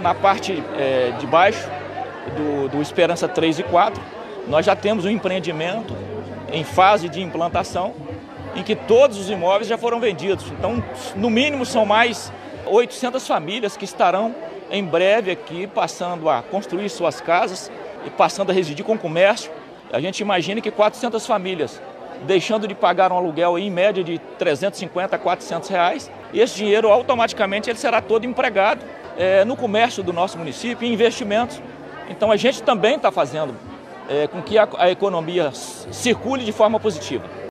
na parte de baixo do Esperança 3 e 4, nós já temos um empreendimento em fase de implantação, em que todos os imóveis já foram vendidos. Então, no mínimo, são mais 800 famílias que estarão em breve aqui passando a construir suas casas e passando a residir com comércio. A gente imagina que 400 famílias deixando de pagar um aluguel em média de 350 a 400 reais, e esse dinheiro automaticamente ele será todo empregado no comércio do nosso município, em investimentos. Então a gente também está fazendo com que a economia circule de forma positiva.